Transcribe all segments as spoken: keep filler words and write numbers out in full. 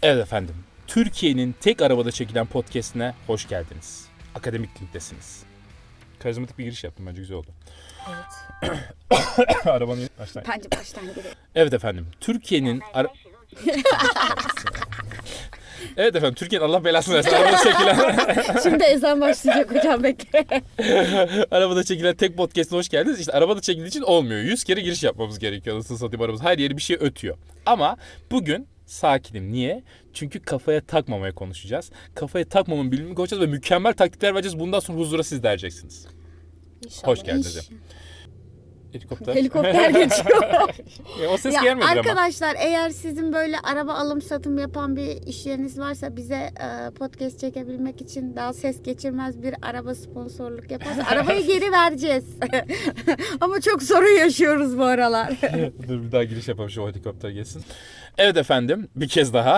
Evet efendim, Türkiye'nin tek arabada çekilen podcastine hoş geldiniz. Akademik Link'tesiniz. Karizmatik bir giriş yaptım, bence güzel oldu. Evet. Arabanın baştan. Bence baştan gidelim. Evet efendim, Türkiye'nin... Ara... Evet efendim, Türkiye'nin Allah belasını versin arabada çekilen... Şimdi ezan başlayacak hocam, bekle. Arabada çekilen tek podcast'ine hoş geldiniz. İşte arabada çekildiği için olmuyor. yüz kere giriş yapmamız gerekiyor. Nasıl satayım arabamız. Her yeri bir şey ötüyor. Ama bugün sakinim. Niye? Çünkü kafaya takmamaya konuşacağız. Kafaya takmamın bilimini konuşacağız ve mükemmel taktikler vereceğiz. Bundan sonra huzura siz de ereceksiniz. İnşallah. Hoş geldiniz. İnş... Helikopter. Helikopter geçiyor. Ya, o ses Ya gelmedi ama. arkadaşlar, eğer sizin böyle araba alım satım yapan bir iş yeriniz varsa bize e, podcast çekebilmek için daha ses geçirmez bir araba sponsorluk yaparsa arabayı geri vereceğiz. Ama çok sorun yaşıyoruz bu aralar. Dur bir daha giriş yapalım, şu helikopter geçsin. Evet efendim, bir kez daha.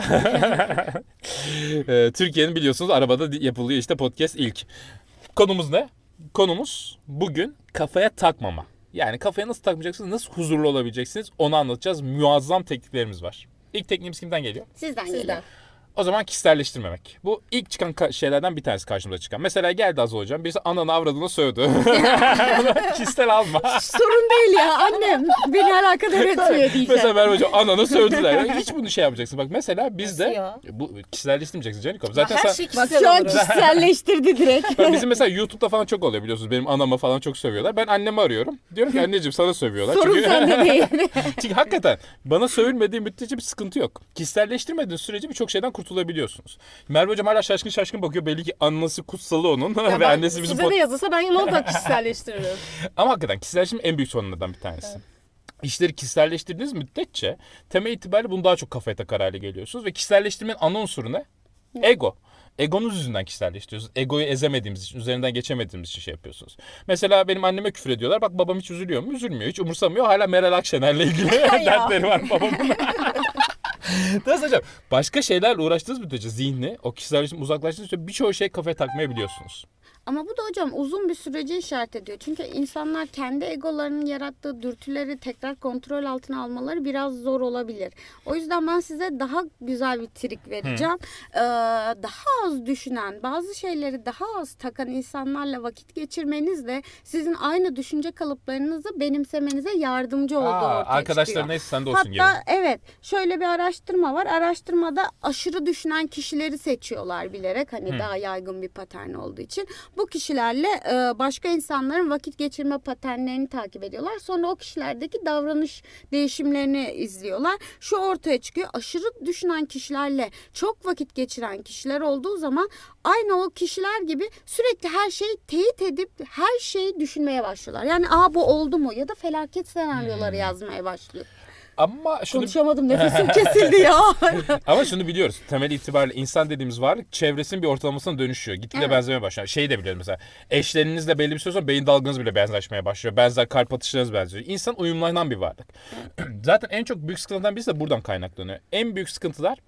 Ee, Türkiye'nin biliyorsunuz arabada yapılıyor işte podcast ilk. Konumuz ne? Konumuz bugün kafaya takmama. Yani kafaya nasıl takmayacaksınız, nasıl huzurlu olabileceksiniz onu anlatacağız. Muazzam tekniklerimiz var. İlk tekniğimiz kimden geliyor? Sizden, Sizden. geliyor. O zaman kişiselleştirmemek. Bu ilk çıkan ka- şeylerden bir tanesi karşımıza çıkan. Mesela geldi Azal hocam, birisi ananı avradını sövdü. Kişisel alma. Sorun değil ya annem. Beni alakadar etmiyor diyeceğim. Mesela Merve hocam ananı sövdüler. Hiç bunu şey yapacaksın. Bak mesela bizde Nasıl ya? bu kişiselleştirmeyeceksin Canikop. Zaten Her sen... şey Bak kişisel şu an olur. kişiselleştirdi direkt. Ben bizim mesela YouTube'da falan çok oluyor biliyorsunuz. Benim anama falan çok sövüyorlar. Ben annemi arıyorum. Diyorum ki anneciğim sana sövüyorlar. Sorun Çünkü... sende değil. Çünkü hakikaten bana sövülmediği müddetçe bir sıkıntı yok. Kişiselleştirmediğiniz sürece birçok şeyden kurtulabiliyorsunuz. Merve hocam hala şaşkın şaşkın bakıyor. Belli ki annesi kutsalı onun Ya ve ben- annesi bizim... Size de yazılsa ben onu da kişiselleştiririm. Ama hakikaten kişiselleştirme en büyük sorunlardan bir tanesi. Evet. İşleri kişiselleştirdiğiniz müddetçe temel itibariyle bunu daha çok kafaya takar hale geliyorsunuz. Ve kişiselleştirmenin ana unsuru ne? Ego. Egonuz yüzünden kişiselleştiriyorsunuz. Egoyu ezemediğimiz için, üzerinden geçemediğimiz için şey yapıyorsunuz. Mesela benim anneme küfür ediyorlar. Bak babam hiç üzülüyor mu? Üzülmüyor. Hiç umursamıyor. Hala Meral Akşener'le ilgili dertleri var babamın. Nasıl hocam? Başka şeylerle uğraştığınız müddetçe zihni, o kişiselleştirme uzaklaştığınız müddetçe birçok şey kafaya takmayabiliyorsunuz. Ama bu da hocam uzun bir süreci işaret ediyor. Çünkü insanlar kendi egolarının yarattığı dürtüleri tekrar kontrol altına almaları biraz zor olabilir. O yüzden ben size daha güzel bir trik vereceğim. Ee, daha az düşünen, bazı şeyleri daha az takan insanlarla vakit geçirmeniz de sizin aynı düşünce kalıplarınızı benimsemenize yardımcı olduğu Aa, ortaya arkadaşlar çıkıyor. neyse sen de olsun gibi. Hatta evet, şöyle bir araştırma var. Araştırmada aşırı düşünen kişileri seçiyorlar bilerek, hani Hı. daha yaygın bir patern olduğu için. Bu kişilerle e, başka insanların vakit geçirme paternlerini takip ediyorlar. Sonra o kişilerdeki davranış değişimlerini izliyorlar. Şu ortaya çıkıyor. Aşırı düşünen kişilerle çok vakit geçiren kişiler olduğu zaman aynı o kişiler gibi sürekli her şeyi teyit edip her şeyi düşünmeye başlıyorlar. Yani aa bu oldu mu ya da felaket senaryoları yazmaya başlıyor. Ama şunu Konuşamadım, nefesim kesildi ya. Ama şunu biliyoruz. Temel itibariyle insan dediğimiz varlık çevresinin bir ortalamasına dönüşüyor. Gitgide Evet. benzemeye başlıyor. Şeyi de biliyoruz mesela. Eşlerinizle belli bir süre sonra beyin dalganız bile benzeşmeye başlıyor. Benzer kalp atışlarınız benziyor. İnsan uyumlanan bir varlık. Zaten en çok büyük sıkıntılardan birisi de buradan kaynaklanıyor. En büyük sıkıntılar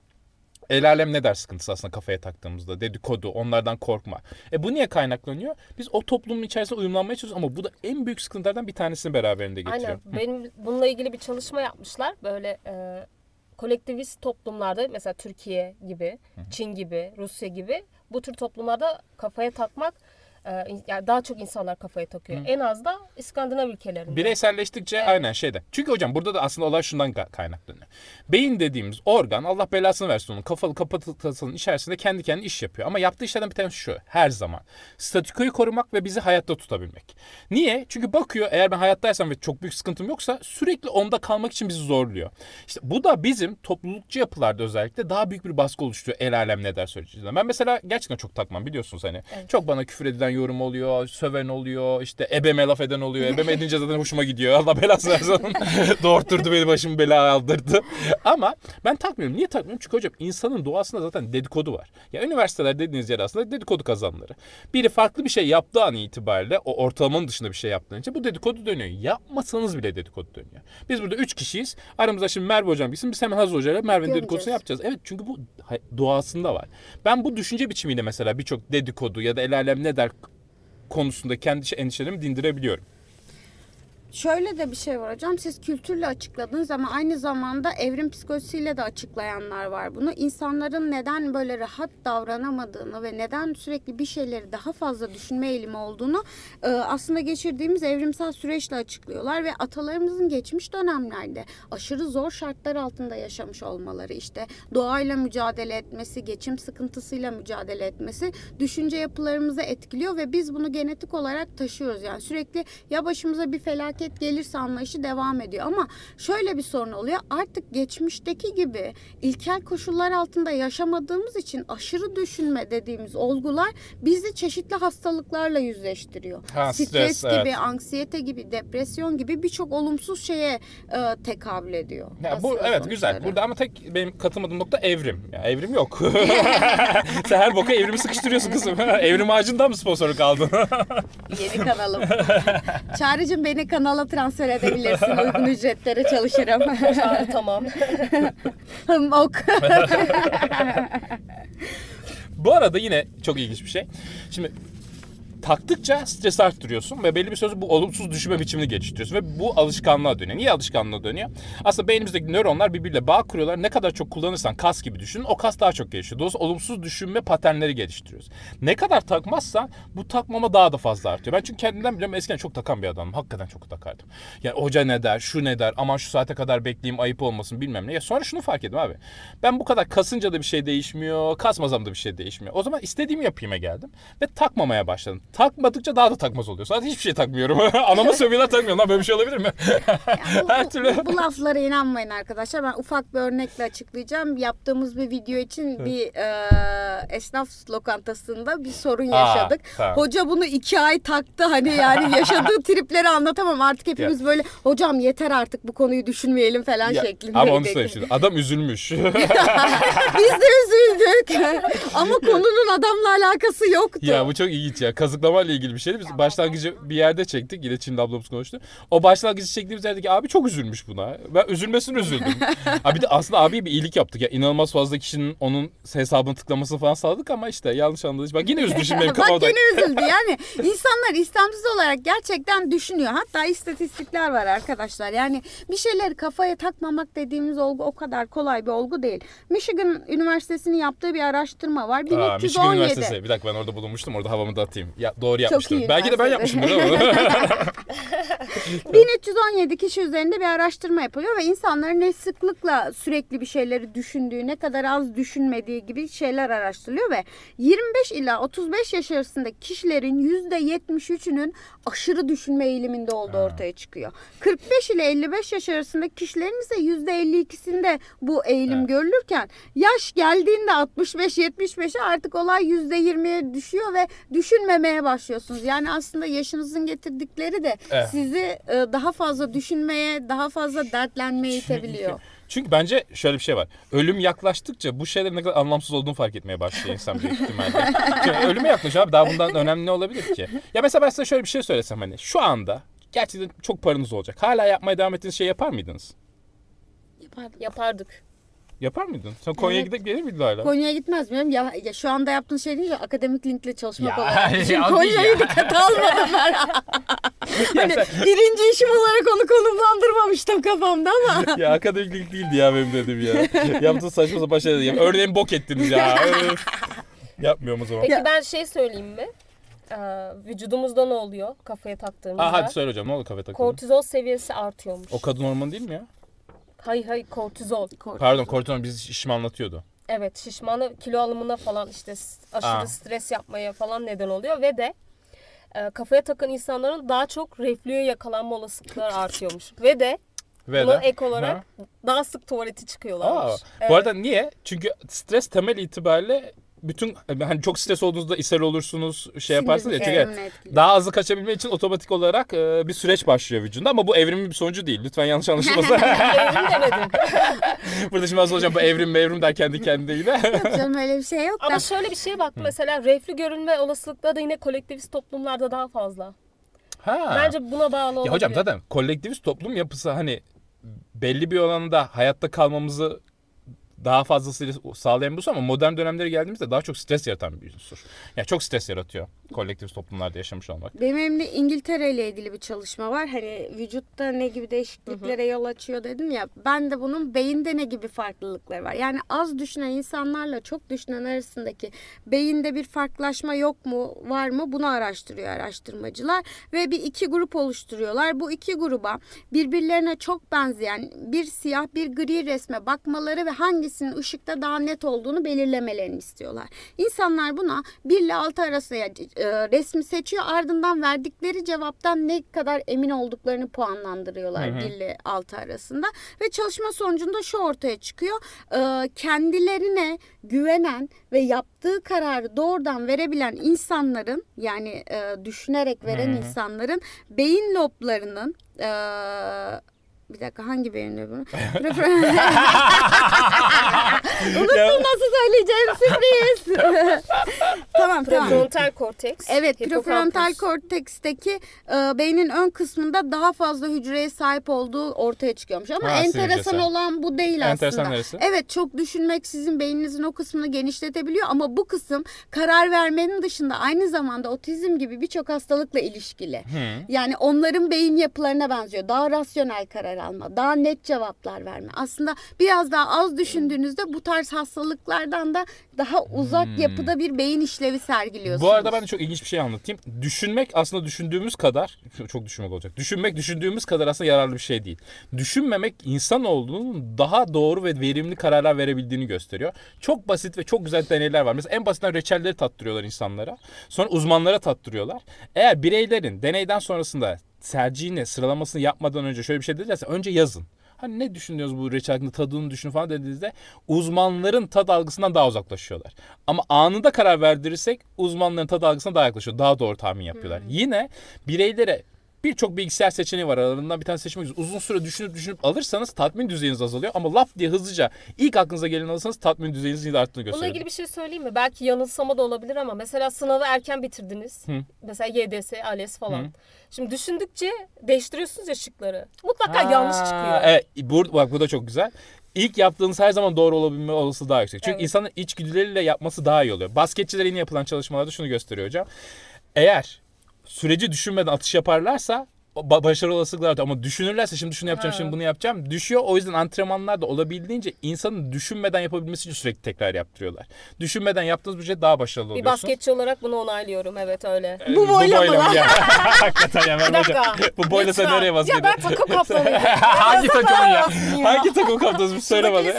el alem ne der sıkıntısı aslında kafaya taktığımızda. Dedikodu, onlardan korkma. E bu niye kaynaklanıyor? Biz o toplumun içerisinde uyumlanmaya çalışıyoruz ama bu da en büyük sıkıntılardan bir tanesini beraberinde getiriyor. Aynen. Benim bununla ilgili bir çalışma yapmışlar. Böyle e, kolektivist toplumlarda, mesela Türkiye gibi, Çin gibi, Rusya gibi bu tür toplumlarda kafaya takmak, e, yani daha çok insanlar kafaya takıyor. Hı. En az da İskandinav ülkelerinde. Bireyselleştikçe Evet. aynen şeyde. Çünkü hocam burada da aslında olay şundan ka- kaynaklanıyor. Beyin dediğimiz organ, Allah belasını versin onun, kafalı kapatıcının içerisinde kendi kendine iş yapıyor. Ama yaptığı işlerden bir tanesi şu: her zaman statükoyu korumak ve bizi hayatta tutabilmek. Niye? Çünkü bakıyor, eğer ben hayattaysam ve çok büyük sıkıntım yoksa sürekli onda kalmak için bizi zorluyor. İşte bu da bizim toplulukçu yapılarda özellikle daha büyük bir baskı oluşturuyor el alem ne der söyleyeceğiz. Ben mesela gerçekten çok takmam, biliyorsunuz hani. Evet. Çok bana küfür edilen yorum oluyor, söven oluyor, işte ebeme laf eden oluyor. Ebeme edince zaten hoşuma gidiyor. Allah belasını versin. Doğurtturdu beni, başımı belaya aldırdı. Ama ben takmıyorum. Niye takmıyorum? Çünkü hocam insanın doğasında zaten dedikodu var. Ya üniversiteler dediğiniz yer aslında dedikodu kazanları. Biri farklı bir şey yaptığı an itibariyle, o ortalamanın dışında bir şey yaptığın için bu dedikodu dönüyor. Yapmasanız bile dedikodu dönüyor. Biz burada üç kişiyiz. Aramızda şimdi Merve hocam gitsin. Biz hemen Hazır hocayla Merve'nin Göreceğiz. dedikodusunu yapacağız. Evet, çünkü bu doğasında var. Ben bu düşünce biçimiyle mesela birçok dedikodu ya da el alem ne der konusunda kendi endişelerimi dindirebiliyorum. Şöyle de bir şey var hocam. Siz kültürle açıkladınız ama aynı zamanda evrim psikolojisiyle de açıklayanlar var bunu. İnsanların neden böyle rahat davranamadığını ve neden sürekli bir şeyleri daha fazla düşünme eğilimi olduğunu e, aslında geçirdiğimiz evrimsel süreçle açıklıyorlar ve atalarımızın geçmiş dönemlerde aşırı zor şartlar altında yaşamış olmaları, işte doğayla mücadele etmesi, geçim sıkıntısıyla mücadele etmesi düşünce yapılarımızı etkiliyor ve biz bunu genetik olarak taşıyoruz. Yani sürekli ya başımıza bir felaket gelirse anlayışı devam ediyor. Ama şöyle bir sorun oluyor. Artık geçmişteki gibi ilkel koşullar altında yaşamadığımız için aşırı düşünme dediğimiz olgular bizi çeşitli hastalıklarla yüzleştiriyor. Ha, Stres, stres, gibi, evet. anksiyete gibi, depresyon gibi birçok olumsuz şeye e, tekabül ediyor. Ya bu aslında evet güzel. sonuçları. Burada ama tek benim katılmadığım nokta evrim. Ya evrim yok. Sen her boka evrimi sıkıştırıyorsun kızım. Evrim ağacından mı sponsorluk aldın? Yeni kanalım. Çağrı'cığım beni kanala transfer edebilirsin. Uygun ücretlere çalışırım. Çağrı tamam. Hım ok. Bu arada yine çok ilginç bir şey. Şimdi taktıkça stresi arttırıyorsun ve belli bir süre bu olumsuz düşünme biçimini geliştiriyorsun ve bu alışkanlığa dönüyor. Niye alışkanlığa dönüyor? Aslında beynimizdeki nöronlar birbiriyle bağ kuruyorlar. Ne kadar çok kullanırsan kas gibi düşün, o kas daha çok gelişiyor. Dolayısıyla olumsuz düşünme paternleri geliştiriyoruz. Ne kadar takmazsan bu takmama daha da fazla artıyor. Ben çünkü kendimden biliyorum, eskiden çok takan bir adamım. Hakikaten çok takardım. Yani hoca ne der, şu ne der, aman şu saate kadar bekleyeyim, ayıp olmasın bilmem ne. Ya sonra şunu fark ettim abi. Ben bu kadar kasınca da bir şey değişmiyor, kasmasam da bir şey değişmiyor. O zaman istediğimi yapayım'a geldim ve takmamaya başladım. Takmadıkça daha da takmaz oluyor. Zaten hiçbir şey takmıyorum. Anama sövüyorlar, takmıyorum. Lan böyle bir şey olabilir mi? Bu, Her bu- türlü. bu, bu laflara inanmayın arkadaşlar. Ben ufak bir örnekle açıklayacağım. Yaptığımız bir video için bir e, esnaf lokantasında bir sorun Aa, yaşadık. tamam. Hoca bunu iki ay taktı. Hani yani yaşadığı tripleri anlatamam. Artık hepimiz böyle hocam yeter artık bu konuyu düşünmeyelim falan Ya, şeklinde. ama onu söyleyeyim şimdi. Adam üzülmüş. Biz de üzüldük. Ama konunun adamla alakası yoktu. Ya bu çok ilginç ya. Kazıklamayla ilgili bir şeydi. Biz başlangıcı bir yerde çektik. Yine Çinli ablamız konuştu. O başlangıcı çektiğimiz yerdeki abi çok üzülmüş buna. Ben üzülmesine üzüldüm. Abi de aslında abiye bir iyilik yaptık ya. İnanılmaz fazla kişinin onun hesabını tıklamasını falan sağladık ama işte yanlış anladık. Bak yine üzdü şimdi benim Bak kafamda. yine üzüldü. Yani insanlar istemsiz olarak gerçekten düşünüyor. Hatta istatistikler var arkadaşlar. Yani bir şeyleri kafaya takmamak dediğimiz olgu o kadar kolay bir olgu değil. Michigan Üniversitesi'nin yaptığı bir araştırma var. Aa, Michigan bin üç yüz on yedi. Üniversitesi. Bir dakika ben orada bulunmuştum. Orada havamı da atayım. Ya, doğru Çok yapmıştım. iyi Belki de ben üniversite. yapmışımdır ama. bin üç yüz on yedi kişi üzerinde bir araştırma yapılıyor ve insanların ne sıklıkla sürekli bir şeyleri düşündüğü, ne kadar az düşünmediği gibi şeyler araştırılıyor ve yirmi beş ila otuz beş yaş arasındaki kişilerin yüzde yetmiş üçünün aşırı düşünme eğiliminde olduğu ortaya çıkıyor. kırk beş ile elli beş yaş arasındaki kişilerin ise yüzde elli ikisinde bu eğilim Evet. görülürken yaş geldiğinde altmış beş yetmiş beşe artık olay yüzde yirmiye düşüyor ve düşünmemeye başlıyorsunuz. Yani aslında yaşınızın getirdikleri de Evet. sizi e, daha fazla düşünmeye, daha fazla dertlenmeye itebiliyor. Çünkü bence şöyle bir şey var. Ölüm yaklaştıkça bu şeylerin ne kadar anlamsız olduğunu fark etmeye başlıyor insan büyük ihtimalle. Çünkü ölüme yaklaşıyor abi. Daha bundan önemli ne olabilir ki? Ya mesela ben size şöyle bir şey söylesem hani. Şu anda gerçekten çok paranız olacak. Hala yapmaya devam ettiğiniz şey yapar mıydınız? Yapardım. Yapardık. Yapar mıydın? Sen Konya'ya Evet. gidip gelir miydin hala? Konya'ya gitmez miyim? Ya, ya şu anda yaptığın şey değil mi? Akademik linkle çalışmak Ya, olarak. Şimdi ya, Konya'yı ya. dikkate almadım ben. Hani sen- birinci işim olarak onu konumlandırmamıştım kafamda ama. Ya akademiklik değildi ya benim dedim ya. Yaptığınız saçma sapan şeyler. Ya. Örneğin bok ettiniz ya. Öf. Yapmıyorum o zaman. Peki Ya. ben şey söyleyeyim mi? Ee, vücudumuzda ne oluyor kafaya taktığımızda? Aa, hadi söyle hocam ne oldu kafe takımı? Kortizol seviyesi artıyormuş. O kadın hormonu değil mi ya? Hayır hayır kortizol. Pardon kortizon biz işimi anlatıyordu. Evet şişmanı kilo alımına falan işte s- aşırı Aa. stres yapmaya falan neden oluyor ve de e, kafaya takan insanların daha çok reflüye yakalanma olasılıkları artıyormuş. Ve de Ve buna de- ek olarak Ha. daha sık tuvalete çıkıyorlarmış. Aa, Evet. Bu arada niye? Çünkü stres temel itibariyle bütün hani çok stres olduğunuzda ishal olursunuz, şey yaparsınız ya. Çünkü sistemini etkiliyor. daha hızlı kaçabilmek için otomatik olarak e, bir süreç başlıyor vücudunda ama bu evrimin bir sonucu değil. Lütfen yanlış anlaşılmasın. Evrim demedim. Burada şimdi az hocam bu evrim mevrim der kendi kendine yine. Yok canım öyle bir şey yok da. Ama şöyle bir şeye bak mesela reflü görünme olasılıkları da yine kolektivist toplumlarda daha fazla. Ha. Bence buna bağlı olabilir. Ya hocam zaten kolektivist toplum yapısı hani belli bir oranda hayatta kalmamızı daha fazlasıyla sağlayan bir unsur ama modern dönemlere geldiğimizde daha çok stres yaratan bir unsur. Yani çok stres yaratıyor kolektif toplumlarda yaşamış olmak. Benim elimde İngiltere ile ilgili bir çalışma var. Hani vücutta ne gibi değişikliklere yol açıyor dedim ya. Ben de bunun beyinde ne gibi farklılıkları var. Yani az düşünen insanlarla çok düşünen arasındaki beyinde bir farklılaşma yok mu, var mı? Bunu araştırıyor araştırmacılar ve bir iki grup oluşturuyorlar. Bu iki gruba birbirlerine çok benzeyen bir siyah bir gri resme bakmaları ve hangisinin ışıkta daha net olduğunu belirlemelerini istiyorlar. İnsanlar buna bir ile altı arası e, resmi seçiyor. Ardından verdikleri cevaptan ne kadar emin olduklarını puanlandırıyorlar bir ile altı arasında. Ve çalışma sonucunda şu ortaya çıkıyor. E, kendilerine güvenen ve yaptığı kararı doğrudan verebilen insanların, yani e, düşünerek veren Hı-hı. insanların beyin loblarının e, bir dakika hangi beyin lobu? Unuttum nasıl söyleyeceğim, sürpriz. tamam tamam. Prefrontal korteks. Evet, hipokampüs. prefrontal korteksteki e, beynin ön kısmında daha fazla hücreye sahip olduğu ortaya çıkıyormuş. Ama Ha, enteresan hücresel. olan bu değil Enteresan aslında. neresi? Evet, çok düşünmek sizin beyninizin o kısmını genişletebiliyor ama bu kısım karar vermenin dışında aynı zamanda otizm gibi birçok hastalıkla ilişkili. Hı. Yani onların beyin yapılarına benziyor. Daha rasyonel karar alma, daha net cevaplar verme. Aslında biraz daha az düşündüğünüzde bu tarz hastalıklardan da daha uzak Hmm. yapıda bir beyin işlevi sergiliyorsunuz. Bu arada ben de çok ilginç bir şey anlatayım. Düşünmek aslında düşündüğümüz kadar, çok düşünmek olacak. Düşünmek düşündüğümüz kadar aslında yararlı bir şey değil. Düşünmemek insanoğlunun daha doğru ve verimli kararlar verebildiğini gösteriyor. Çok basit ve çok güzel deneyler var. Mesela en basitinden reçelleri tattırıyorlar insanlara. Sonra uzmanlara tattırıyorlar. Eğer bireylerin deneyden sonrasında tercihini, sıralamasını yapmadan önce şöyle bir şey dedilerse önce yazın. Hani ne düşünüyoruz bu reçel hakkında, tadını düşün falan dediğinizde uzmanların tad algısından daha uzaklaşıyorlar. Ama anında karar verdirirsek uzmanların tad algısına daha yaklaşıyor. Daha doğru tahmin yapıyorlar. Hmm. Yine bireylere birçok bilgisayar seçeneği var. Aralarından bir tane seçmek üzere. Uzun süre düşünüp düşünüp alırsanız tatmin düzeyiniz azalıyor. Ama laf diye hızlıca ilk aklınıza gelen alırsanız tatmin düzeyinizin de arttığını gösteriyor. Bununla ilgili bir şey söyleyeyim mi? Belki yanılsama da olabilir ama mesela sınavı erken bitirdiniz. Hı. Mesela Y D S, ALES falan. Hı. Şimdi düşündükçe değiştiriyorsunuz ya şıkları. Mutlaka ha, yanlış çıkıyor. Evet, bu, bak bu da çok güzel. İlk yaptığınız her zaman doğru olabilme olasılığı daha yüksek. Çünkü evet. insanın içgüdüleriyle yapması daha iyi oluyor. Basketçilere yeni yapılan çalışmalarda şunu gösteriyor hocam. Eğer süreci düşünmeden atış yaparlarsa başarı olasılıkları artıyor. Ama düşünürlerse şimdi şunu yapacağım, ha. şimdi bunu yapacağım düşüyor. O yüzden antrenmanlar da olabildiğince insanın düşünmeden yapabilmesi için sürekli tekrar yaptırıyorlar. Düşünmeden yaptığınız bir şey daha başarılı oluyorsun. Bir basketçi olarak bunu onaylıyorum. Evet öyle. Ee, bu boyla mı lan? Hakikaten ya. Ben hocam. Bu boyla sen nereye basket? Ya ben takım kaptanıyım. Hangi takımın ya? Hangi takım kaptanız bir söyle bana.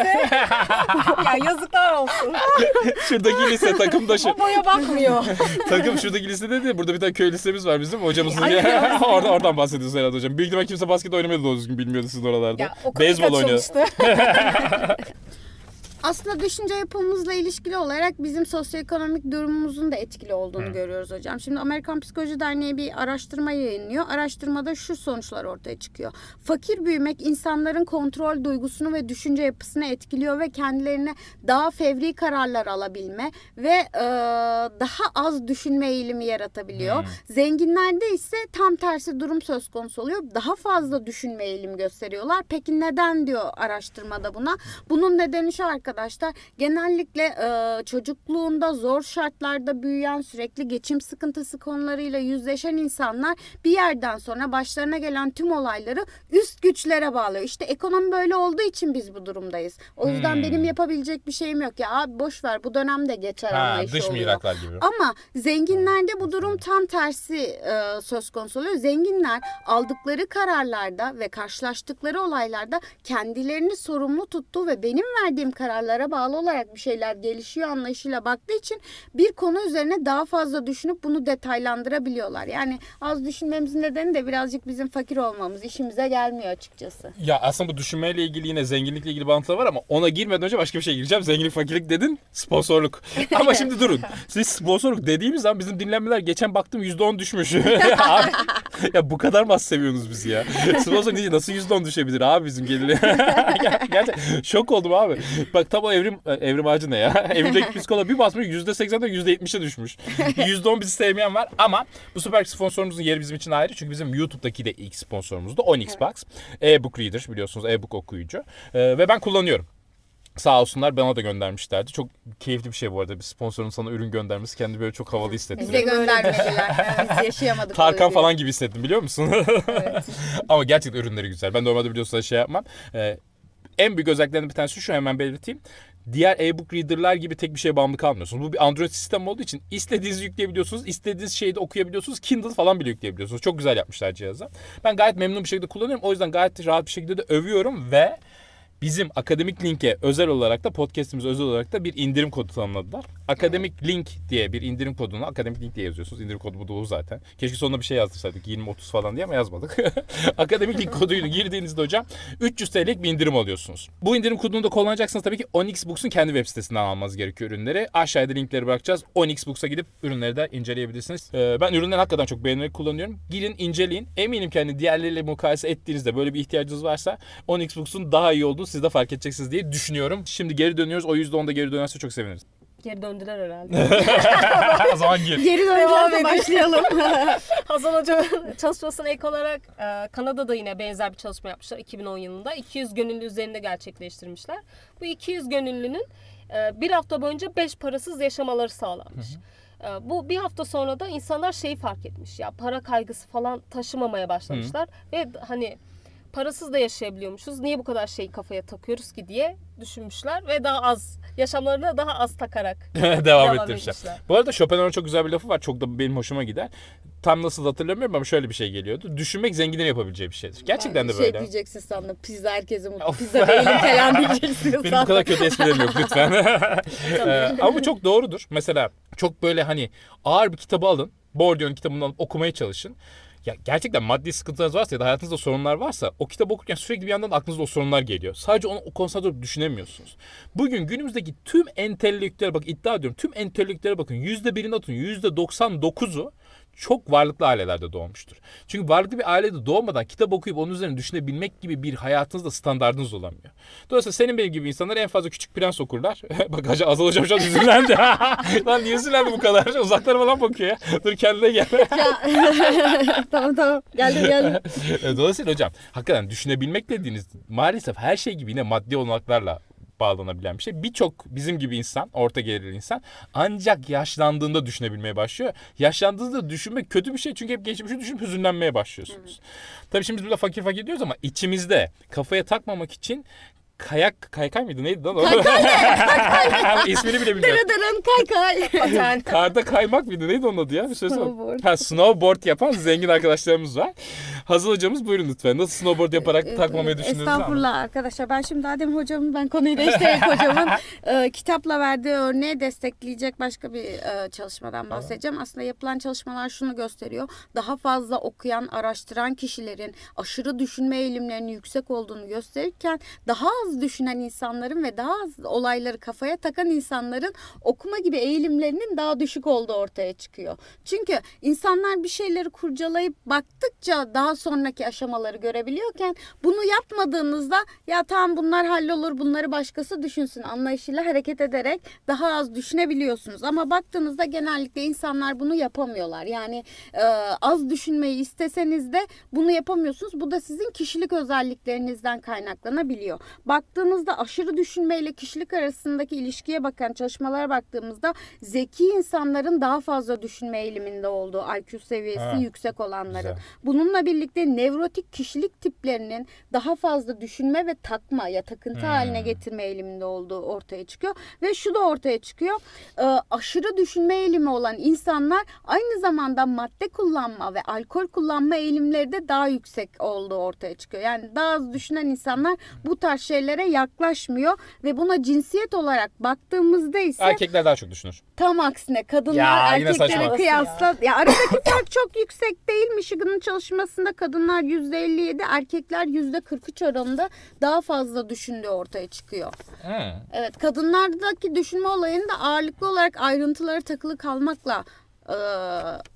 Ya yazıklar olsun. Şuradaki lise takımdaşı. O boya bakmıyor. Takım şuradaki lise dedi. Burada bir tane köy lisemiz var bizim. Hocamızın ya. Orada oradan bahsediyoruz herhalde hocam. Büyük ihtimalle kimse basket oynamıyordu doğru düzgün, bilmiyordu sizin oralarda. Ya, beyzbol oynuyordu. Aslında düşünce yapımızla ilişkili olarak bizim sosyoekonomik durumumuzun da etkili olduğunu Hı. görüyoruz hocam. Şimdi Amerikan Psikoloji Derneği bir araştırma yayınlıyor. Araştırmada şu sonuçlar ortaya çıkıyor. Fakir büyümek insanların kontrol duygusunu ve düşünce yapısını etkiliyor ve kendilerine daha fevri kararlar alabilme ve e, daha az düşünme eğilimi yaratabiliyor. Hı. Zenginlerde ise tam tersi durum söz konusu oluyor. Daha fazla düşünme eğilimi gösteriyorlar. Peki neden diyor araştırmada buna? Bunun nedeni şu arkadaşlar. Arkadaşlar genellikle e, çocukluğunda zor şartlarda büyüyen, sürekli geçim sıkıntısı konularıyla yüzleşen insanlar bir yerden sonra başlarına gelen tüm olayları üst güçlere bağlıyor. İşte ekonomi böyle olduğu için biz bu durumdayız. O yüzden hmm. benim yapabilecek bir şeyim yok. Ya abi boş ver, bu dönemde geçer ha, anlayışı dış oluyor. miraklar gibi. Ama zenginlerde bu durum tam tersi e, söz konusu oluyor. Zenginler aldıkları kararlarda ve karşılaştıkları olaylarda kendilerini sorumlu tuttuğu ve benim verdiğim karar bağlı olarak bir şeyler gelişiyor anlayışıyla baktığı için bir konu üzerine daha fazla düşünüp bunu detaylandırabiliyorlar. Yani az düşünmemizin nedeni de birazcık bizim fakir olmamız, işimize gelmiyor açıkçası. Ya aslında bu düşünmeyle ilgili yine zenginlikle ilgili bağlantılar var ama ona girmeden önce başka bir şey gireceğim. Zenginlik, fakirlik dedin, sponsorluk. Ama şimdi durun. Siz sponsorluk dediğimiz zaman bizim dinlenmeler geçen baktım yüzde on düşmüş. Abi, ya bu kadar mı az seviyorsunuz bizi ya? Sponsorluk deyince nasıl yüzde on düşebilir abi bizim geliri? Gerçekten şok oldum abi. Bak tam o evrim evrim ağacı ne ya? Evrimdeki psikoloğa bir basmış yüzde seksenden yüzde yetmişe düşmüş. yüzde on bizi sevmeyen var ama bu süper sponsorumuzun yeri bizim için ayrı. Çünkü bizim YouTube'daki de ilk sponsorumuzdu. on x Box. E-book reader biliyorsunuz, e-book okuyucu. Ee, ve ben kullanıyorum. Sağ olsunlar bana da göndermişlerdi. Çok keyifli bir şey bu arada. Bir sponsorun sana ürün göndermesi kendi böyle çok havalı hissettim. Bize göndermediler. Biz yaşayamadık. Tarkan falan gibi hissettim biliyor musun? Evet. Ama gerçekten ürünleri güzel. Ben normalde biliyorsunuz şey yapmam. Ee, en büyük özelliklerinden bir tanesi şu, hemen belirteyim. Diğer e-book reader'lar gibi tek bir şeye bağımlı kalmıyorsunuz. Bu bir Android sistem olduğu için istediğinizi yükleyebiliyorsunuz. İstediğiniz şeyi de okuyabiliyorsunuz. Kindle falan bile yükleyebiliyorsunuz. Çok güzel yapmışlar cihazı. Ben gayet memnun bir şekilde kullanıyorum. O yüzden gayet rahat bir şekilde de övüyorum ve bizim Akademik Link'e özel olarak da podcast'imize özel olarak da bir indirim kodu tanımladılar. Akademik Link diye bir indirim kodunu Akademik Link diye yazıyorsunuz. İndirim kodu bu da o zaten. Keşke sonuna bir şey yazdırsaydık yirmi otuz falan diye ama yazmadık. Akademik Link koduyla girdiğinizde hocam üç yüz TL'lik bir indirim alıyorsunuz. Bu indirim kodunu da kullanacaksınız tabii ki Onyx Books'un kendi web sitesinden almanız gerekiyor ürünleri. Aşağıda linkleri bırakacağız. Onyx Books'a gidip ürünleri de inceleyebilirsiniz. Ee, ben ürünleri hakikaten çok beğenerek kullanıyorum. Girin inceleyin. Eminim ki hani diğerleriyle mukayese ettiğinizde böyle bir ihtiyacınız varsa Onyx Books'un daha iyi olduğunu siz de fark edeceksiniz diye düşünüyorum. Şimdi geri dönüyoruz. O yüzde onda geri dönerse çok seviniriz. Geri döndüler herhalde. O zaman gir. Geri Devam döneceğiz edin. başlayalım. Hasan Hoca çalışmasına ek olarak e, Kanada'da yine benzer bir çalışma yapmışlar iki bin on yılında. iki yüz gönüllü üzerinde gerçekleştirmişler. Bu iki yüz gönüllünün e, bir hafta boyunca beş parasız yaşamaları sağlanmış. E, bu bir hafta sonra da insanlar şeyi fark etmiş. Ya para kaygısı falan taşımamaya başlamışlar. Ve hani parasız da yaşayabiliyormuşuz. Niye bu kadar şeyi kafaya takıyoruz ki diye düşünmüşler ve daha az yaşamlarına daha az takarak devam, devam ettirmişler. etmişler. Bu arada Schopenhauer'ın çok güzel bir lafı var. Çok da benim hoşuma gider. Tam nasıl hatırlamıyorum ama şöyle bir şey geliyordu. Düşünmek zenginlerin yapabileceği bir şeydir. Gerçekten de Şey böyle. diyeceksin sandım. Pizza herkese mutlu. Of. Pizza değilim falan diyeceksin Benim bu sandım. kadar kötü esprilerim yok lütfen. Ee, ama bu çok doğrudur. Mesela çok böyle hani ağır bir kitabı alın. Bourdieu'nun kitabını alıp okumaya çalışın. Ya gerçekten maddi sıkıntılarınız varsa ya da hayatınızda sorunlar varsa o kitabı okurken sürekli bir yandan aklınızda o sorunlar geliyor. Sadece onu o konsantre olup düşünemiyorsunuz. Bugün günümüzdeki tüm entelektüel, bak iddia ediyorum, tüm entelektüele bakın, yüzde birini atın, yüzde doksan dokuzu çok varlıklı ailelerde doğmuştur. Çünkü varlıklı bir ailede doğmadan kitap okuyup onun üzerine düşünebilmek gibi bir hayatınızda standardınız olamıyor. Dolayısıyla senin benim gibi insanlar en fazla Küçük Prens okurlar. Bak Azal Hocam şu an üzülendi. Lan niye üzülendi bu kadar? Uzaklara falan bakıyor ya. Dur kendine gel. Tamam tamam. Geldim geldim. Dolayısıyla hocam hakikaten düşünebilmek dediğiniz maalesef her şey gibi yine maddi olanaklarla bağlanabilen bir şey. Birçok bizim gibi insan, orta gelirli insan ancak yaşlandığında düşünebilmeye başlıyor. Yaşlandığında düşünmek kötü bir şey çünkü hep geçmişi düşünüp hüzünlenmeye başlıyorsunuz. Hı. Tabii şimdi biz burada fakir fakir diyoruz ama içimizde kafaya takmamak için kayak, kaykay mıydı neydi lan o? Kaykay. İsmini bile bilmiyorum. Dırıdırın kay kay. Karda kaymak mıydı neydi onun adı ya? Bir söylesene. Snowboard. Ha, snowboard yapan zengin arkadaşlarımız var. Hazal hocamız buyurun lütfen. Nasıl snowboard yaparak takmamayı düşündünüz? Estağfurullah arkadaşlar. Ben şimdi Adem hocamın, ben konuyu değiştirerek hocamın e, kitapla verdiği örneği destekleyecek başka bir e, çalışmadan bahsedeceğim. Aslında yapılan çalışmalar şunu gösteriyor. Daha fazla okuyan, araştıran kişilerin aşırı düşünme eğilimlerinin yüksek olduğunu gösterirken daha az düşünen insanların ve daha az olayları kafaya takan insanların okuma gibi eğilimlerinin daha düşük olduğu ortaya çıkıyor. Çünkü insanlar bir şeyleri kurcalayıp baktıkça daha sonraki aşamaları görebiliyorken bunu yapmadığınızda ya tamam bunlar hallolur, bunları başkası düşünsün anlayışıyla hareket ederek daha az düşünebiliyorsunuz. Ama baktığınızda genellikle insanlar bunu yapamıyorlar. Yani e, az düşünmeyi isteseniz de bunu yapamıyorsunuz. Bu da sizin kişilik özelliklerinizden kaynaklanabiliyor. Baktığınızda aşırı düşünmeyle kişilik arasındaki ilişkiye bakan çalışmalara baktığımızda zeki insanların daha fazla düşünme eğiliminde olduğu, I Q seviyesi Ha, yüksek olanların. güzel. Bununla birlikte nevrotik kişilik tiplerinin daha fazla düşünme ve takma ya takıntı Hmm. haline getirme eğiliminde olduğu ortaya çıkıyor. Ve şu da ortaya çıkıyor. E, aşırı düşünme eğilimi olan insanlar aynı zamanda madde kullanma ve alkol kullanma eğilimleri de daha yüksek olduğu ortaya çıkıyor. Yani daha az düşünen insanlar bu tarz şeylere yaklaşmıyor ve buna cinsiyet olarak baktığımızda ise Erkekler daha çok düşünür. tam aksine kadınlar Ya, yine erkeklere saçma. kıyasla ya. ya aradaki fark çok yüksek değil. Michigan'ın çalışmasında kadınlar yüzde elli yedi, erkekler yüzde kırk üç oranında daha fazla düşündüğü ortaya çıkıyor. Hmm. Evet, kadınlardaki düşünme olayını da ağırlıklı olarak ayrıntılara takılı kalmakla e,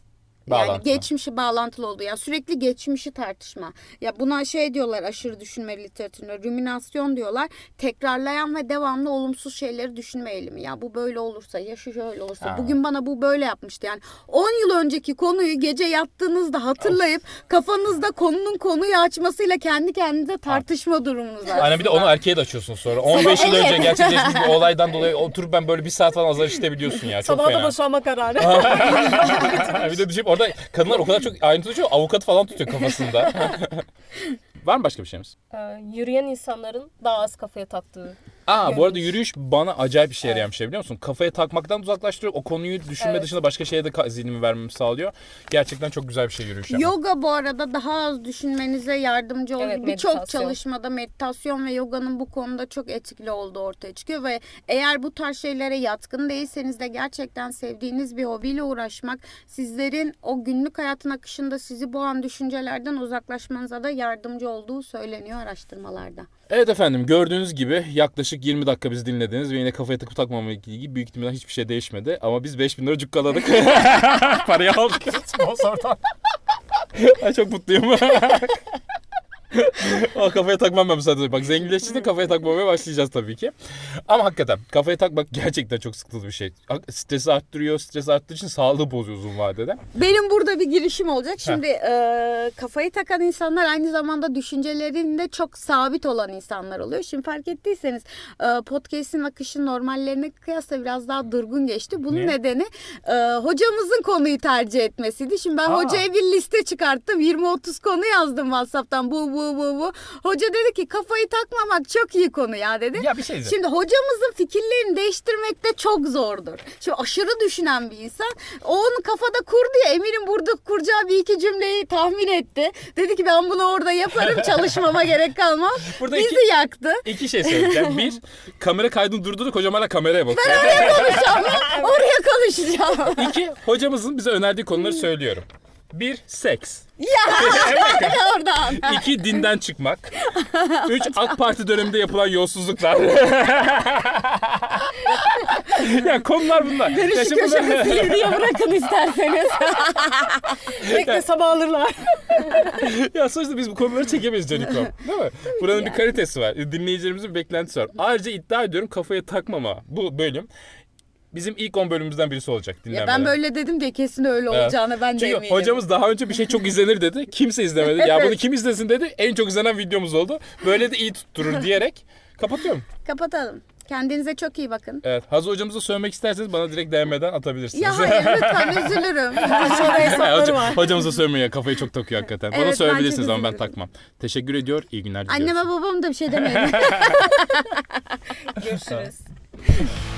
Yani Bağlantılı. geçmişi bağlantılı olduğu. Yani sürekli geçmişi tartışma. Ya buna şey diyorlar aşırı düşünme literatüründe. Rüminasyon diyorlar. Tekrarlayan ve devamlı olumsuz şeyleri düşünme eğilimi. Ya bu böyle olursa, ya şu şöyle olursa. Ha. Bugün bana bu böyle yapmıştı. Yani on yıl önceki konuyu gece yattığınızda hatırlayıp kafanızda konunun konuyu açmasıyla kendi kendinize tartışma durumunuz var. Aynen, bir de onu erkeğe de açıyorsun sonra. on beş yıl Evet. önce gerçekleşmiş bir olaydan dolayı oturup ben böyle bir saat falan azar işitebiliyorsun ya. Çok Sabah da fena. boşanma kararı. Bir de düşün orada kadınlar o kadar çok ayrıntı tutuyor, avukat falan tutuyor kafasında. Var mı başka bir şeyimiz? Ee, yürüyen insanların daha az kafaya taktığı. Aa, bu arada Görmüş. yürüyüş bana acayip bir şey yarayan bir şey, biliyor musun? Kafaya takmaktan uzaklaştırıyor. O konuyu düşünme Evet. dışında başka şeye de ka- zihnimi vermemi sağlıyor. Gerçekten çok güzel bir şey yürüyüş yapmak. Yoga bu arada daha az düşünmenize yardımcı oluyor. Evet, Birçok meditasyon. çalışmada meditasyon ve yoganın bu konuda çok etkili olduğu ortaya çıkıyor ve eğer bu tarz şeylere yatkın değilseniz de gerçekten sevdiğiniz bir hobiyle uğraşmak sizlerin o günlük hayatın akışında sizi boğan düşüncelerden uzaklaşmanıza da yardımcı olduğu söyleniyor araştırmalarda. Evet efendim, gördüğünüz gibi yaklaşık yirmi dakika bizi dinlediniz ve yine kafaya takıp takmamla ilgili büyük ihtimalle hiçbir şey değişmedi. Ama biz beş bin lira cukkaladık. Parayı aldık sponsordan. Ay, çok mutluyum. O kafaya takmam ben bu saatte. Bak, zenginleşince kafaya takmamaya başlayacağız tabii ki. Ama hakikaten kafaya takmak gerçekten çok sıkıntılı bir şey. Stresi arttırıyor. Stres arttığı için sağlığı bozuyor uzun vadede. Benim burada bir girişim olacak. Şimdi e, kafayı takan insanlar aynı zamanda düşüncelerinde çok sabit olan insanlar oluyor. Şimdi fark ettiyseniz e, podcast'in akışı normallerine kıyasla biraz daha durgun geçti. Bunun Niye? nedeni e, hocamızın konuyu tercih etmesiydi. Şimdi ben Aa. hocaya bir liste çıkarttım. yirmi otuz konu yazdım WhatsApp'tan. Bu bu bu bu. Hoca dedi ki kafayı takmamak çok iyi konu ya dedi. Ya bir şey diyeceğim. Şimdi hocamızın fikirlerini değiştirmek de çok zordur. Şimdi aşırı düşünen bir insan. O onu kafada kurdu ya, eminim burada kuracağı bir iki cümleyi tahmin etti. Dedi ki ben bunu orada yaparım, çalışmama gerek kalmaz. Burada Bizi iki- yaktı. İki şey söyleyeceğim. Bir, kamera kaydını durdurduk, hocam hala kameraya bakıyor. Konuşacağım. Oraya konuşacağım. İki, hocamızın bize önerdiği konuları söylüyorum. Bir, seks. Oradan. İki, dinden çıkmak. Üç, AK Parti döneminde yapılan yolsuzluklar. Ya konular bunlar. Ya Şu şimdi bunlar- köşede Silivri'ye bırakın isterseniz. Bekle sabah alırlar. Ya sonuçta biz bu konuları çekemeyiz Canikom. Değil mi? Buranın bir kalitesi var. Dinleyicilerimizin bir beklentisi var. Ayrıca iddia ediyorum kafaya takmama bu bölüm bizim ilk on bölümümüzden birisi olacak Ya dinlenmeden. ben böyle dedim diye kesin öyle Evet. olacağını ben de Çünkü eminim. hocamız daha önce bir şey çok izlenir dedi. Kimse izlemedi. Ya bunu kim izlesin dedi. En çok izlenen videomuz oldu. Böyle de iyi tutturur diyerek kapatıyorum. Kapatalım. Kendinize çok iyi bakın. Evet. Hazır hocamıza söylemek isterseniz bana direkt D M'den atabilirsiniz. Ya hayır lütfen üzülürüm. Aşağıda hesapları Hoca, var. hocamıza söylemeyin, kafayı çok takıyor hakikaten. Bana Evet, ben söyleyebilirsiniz çok ama ben üzülürüm. takmam. Teşekkür ediyor. İyi günler diliyoruz. Anneme babama da bir şey demeyelim. Görüşürüz.